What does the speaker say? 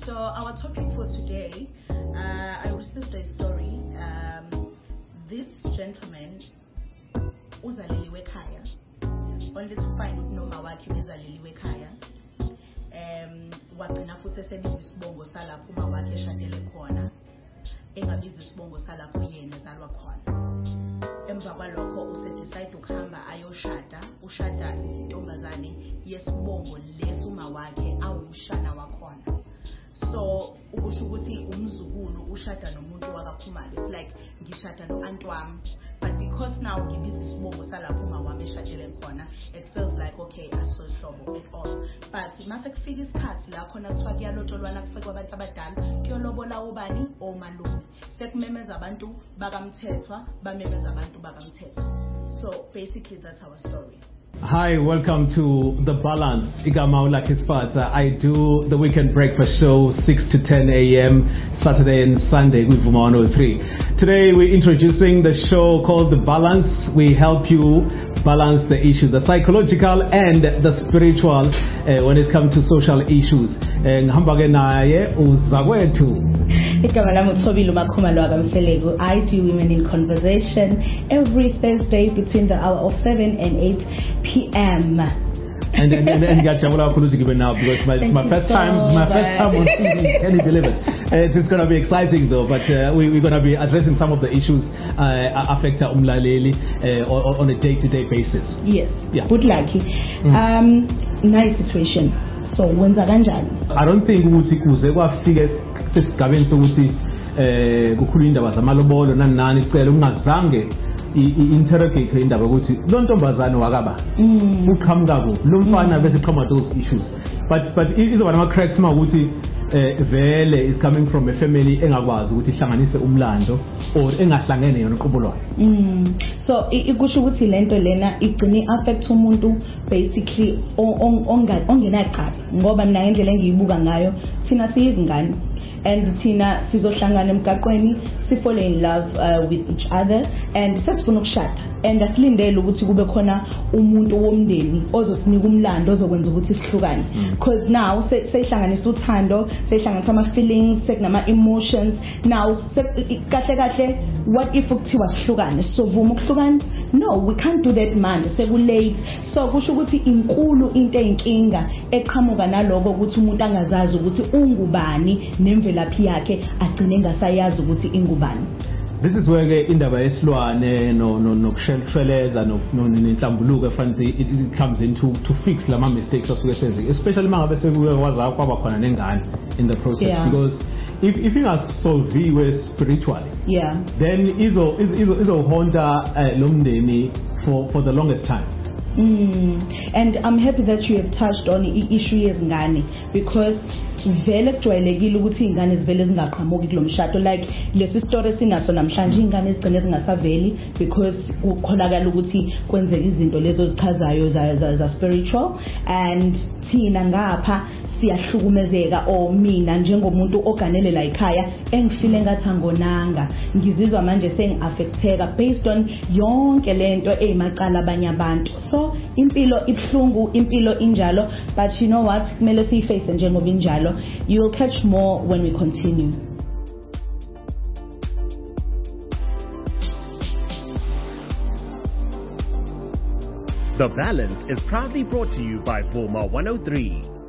So our topic for today, I received a story. This gentleman uzaleliwe ekhaya, only to find ukuthi noma wakhe uzaleliwe ekhaya. Wagcina futhi esebiza isibongo salapho uma wakhe eshadele khona, engabiza isibongo salapho yena ezalwa khona. Emva kwalokho usedecide ukuhamba ayoshada, ushada intombazane yesibongo lesuma wakhe awumshana wakhona. So ukusho ukuthi umzukulu ushada nomuntu wakakhumalo, it's like ngishada no-aunt wami, but because now ngibiza isibongo salapho uma wami eshadele khona, it feels like okay asihlobo at all. But mase kufika isikhathi la khona kuthiwa kuyalotsholwana, kufika abantu abadala kuyolobola ubani omalume, sekumemeza abantu bakamthethwa bamemeza abantu bakamthethwa. So basically that's our story. Hi, welcome to The Balance. Igama Lucky Sparta. I do the weekend breakfast show 6 to 10 a.m. Saturday and Sunday with Vuma 103. Today we're introducing the show called The Balance. We help you balance the issues, the psychological and the spiritual when it comes to social issues. Ngihamba naye uzakwethu. Igama lami uThobile Makhumalo wakamseleko. I do Women in Conversation every Thursday between the hour of 7 and 8 p.m. and ngiyajabula kakhulu ukuthi now because my first time on TV and he delivered. It's going to be exciting though, but we're going to be addressing some of the issues affect umlaleli on a day-to-day basis. Yes. Yeah. Good lucky. Nice situation. So wenza kanjani? I don't think ukuthi kuze kwafika esigabeni sokuthi kukhulu indaba zamalobolo nani icela ungazange interrogate indaba ukuthi lo ntombazane wakaba uqhamuka kuphi lo mfana bese qhamuka those issues, but izoba nama cracks ukuthi vele is coming from a family engakwazi ukuthi ihlanganise umlando or engahlangene yona uqobolwayo. So ikusho ukuthi lento lena igcine affect umuntu basically ongenaqaba, ngoba mina ngendlela engiyibuka ngayo thina siyizingane and thina sizohlangana emgaqweni, fall in love with each other and sesifuna ukushada and asilindele ukuthi kube khona umuntu womndeni ozosinika umlando ozokwenza ukuthi sihlukane, because now seyihlanganisa uthando, seyihlanganisa ama feelings, sekunama emotions. Now kahle what if kuthiwa sihlukane, so vuma ukuhlukana? No, we can't do that manje, sekulate. So kusho ukuthi inkulu into eyinkinga eqhamuka naloko ukuthi umuntu angazazi ukuthi ungubani nemvelaphi yakhe, agcine engasayazi ukuthi ingubani. This is where indaba yesilwane nokushweleza nenhlambuluko efanele it comes into to fix lama mistakes asuke senzeke, especially mangabe sekuye kwaza kwaba khona nengane in the process. Yeah. Because if you are solviwe spiritually, yeah, then izo honda lomndeni for the longest time. And I'm happy that you have touched on the issue yezingane, because vele kujwayelekile ukuthi ingane zivele zingaqhamuki kulomshado, like lesi story sinaso namhlanje, ingane zigcine zingasaveli because kukholakala ukuthi kwenzeka izinto lezo zichazayo za spiritual, and thina ngapha siyahlukumezeka, or mina njengomuntu oganele la ekhaya engifile ngathi angonanga, ngizizwa manje sengiaffecteka based on yonke lento eyimaqala abanye abantu. So impilo ibhlungu, impilo injalo, but you know what, kumele siyiface njengoba injalo. You'll catch more when we continue. The Balance is proudly brought to you by Vuma 103.